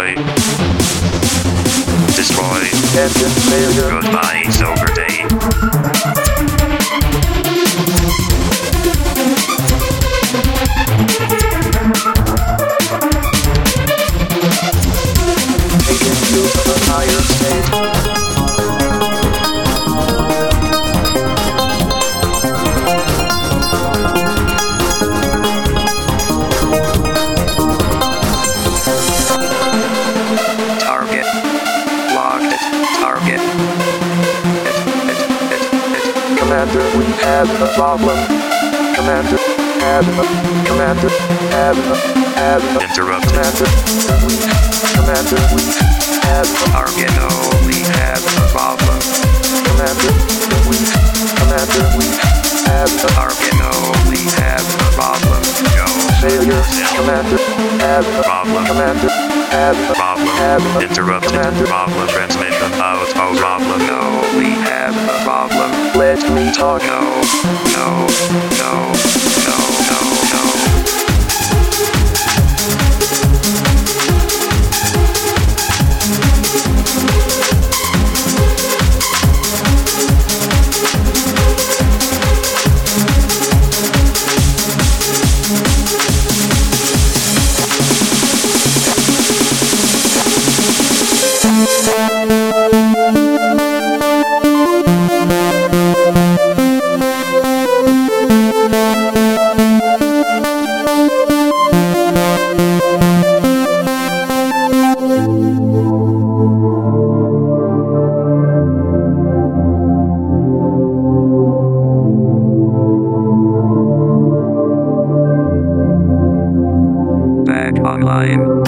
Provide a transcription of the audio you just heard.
Destroy. Destroy. Engine failure. Goodbye, Silver Day. Taken to the higher state. Target. Locked. Target. Commander, we have a problem. Commander, Commander, Interrupted. Commander, we have a Target. Oh, we have a problem. Commander, we have a Target. Oh, we have a problem. Go. failure. Commander, have a Problem. Commander, have a Problem. Interrupted. Commander. Problem. Transmission out. Oh, problem. No, we have a problem. Let me talk. No, no, no, no, no, no. Back online.